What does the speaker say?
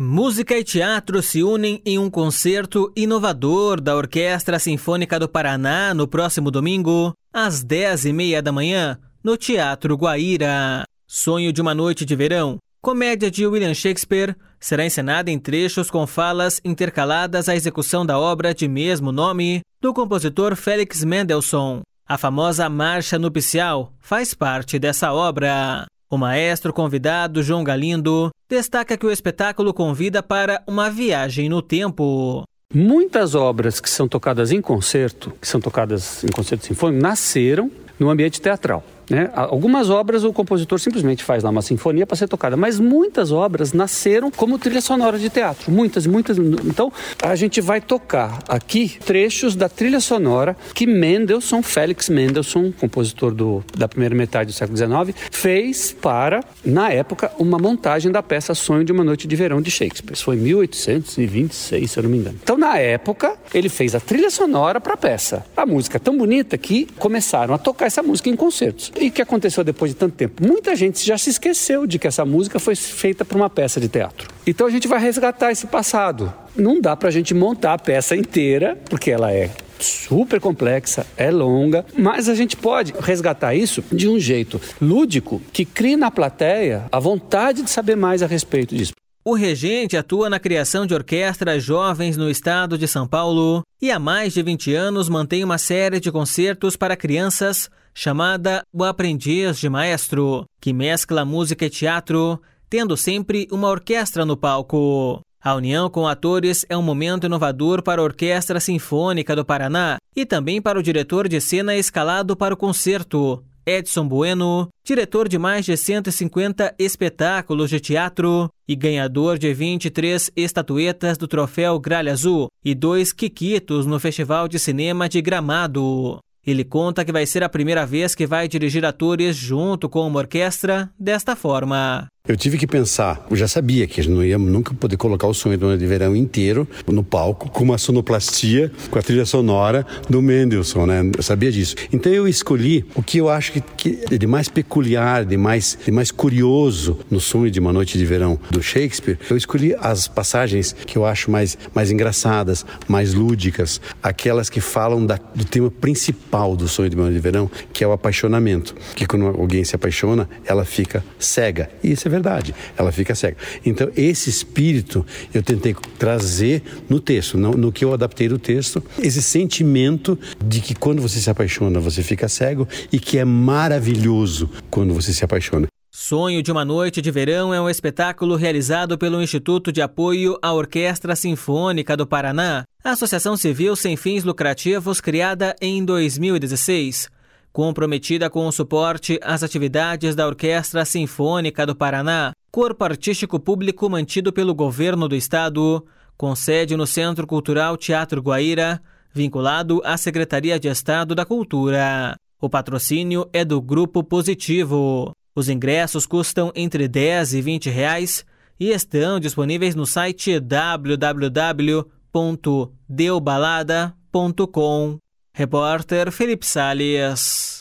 Música e teatro se unem em um concerto inovador da Orquestra Sinfônica do Paraná no próximo domingo, às 10h30 da manhã, no Teatro Guaíra. Sonho de uma Noite de Verão, comédia de William Shakespeare, será encenada em trechos com falas intercaladas à execução da obra de mesmo nome do compositor Felix Mendelssohn. A famosa Marcha Nupcial faz parte dessa obra. O maestro convidado, João Galindo, destaca que o espetáculo convida para uma viagem no tempo. Muitas obras que são tocadas em concerto, sinfônico, nasceram no ambiente teatral. Algumas obras o compositor simplesmente faz lá uma sinfonia para ser tocada, mas muitas obras nasceram como trilha sonora de teatro, muitas. Então a gente vai tocar aqui trechos da trilha sonora que Felix Mendelssohn, compositor da primeira metade do século XIX, fez para, na época, uma montagem da peça Sonho de uma Noite de Verão de Shakespeare. Isso foi em 1826, se eu não me engano. Então, na época, ele fez a trilha sonora para a peça. A música é tão bonita que começaram a tocar essa música em concertos. E o que aconteceu depois de tanto tempo? Muita gente já se esqueceu de que essa música foi feita para uma peça de teatro. Então a gente vai resgatar esse passado. Não dá para a gente montar a peça inteira, porque ela é super complexa, é longa, mas a gente pode resgatar isso de um jeito lúdico que crie na plateia a vontade de saber mais a respeito disso. O regente atua na criação de orquestras jovens no estado de São Paulo e há mais de 20 anos mantém uma série de concertos para crianças chamada O Aprendiz de Maestro, que mescla música e teatro, tendo sempre uma orquestra no palco. A união com atores é um momento inovador para a Orquestra Sinfônica do Paraná e também para o diretor de cena escalado para o concerto, Edson Bueno, diretor de mais de 150 espetáculos de teatro e ganhador de 23 estatuetas do Troféu Gralha Azul e 2 Quiquitos no Festival de Cinema de Gramado. Ele conta que vai ser a primeira vez que vai dirigir atores junto com uma orquestra desta forma. Eu tive que pensar, eu já sabia que a gente não ia nunca poder colocar o Sonho de uma Noite de Verão inteiro no palco, com uma sonoplastia, com a trilha sonora do Mendelssohn, né? Eu sabia disso. Então eu escolhi o que eu acho que de mais peculiar, de mais curioso no Sonho de uma Noite de Verão do Shakespeare. Eu escolhi as passagens que eu acho mais engraçadas, mais lúdicas, aquelas que falam do tema principal do Sonho de uma Noite de Verão, que é o apaixonamento. Que quando alguém se apaixona, ela fica cega. E isso é verdade, ela fica cega. Então, esse espírito eu tentei trazer no texto, no que eu adaptei do texto, esse sentimento de que quando você se apaixona, você fica cego e que é maravilhoso quando você se apaixona. Sonho de uma Noite de Verão é um espetáculo realizado pelo Instituto de Apoio à Orquestra Sinfônica do Paraná, associação civil sem fins lucrativos criada em 2016. Comprometida com o suporte às atividades da Orquestra Sinfônica do Paraná, corpo artístico público mantido pelo governo do estado, com sede no Centro Cultural Teatro Guaíra, vinculado à Secretaria de Estado da Cultura. O patrocínio é do Grupo Positivo. Os ingressos custam entre R$10 e R$20 e estão disponíveis no site www.deubalada.com. Repórter Felipe Salles.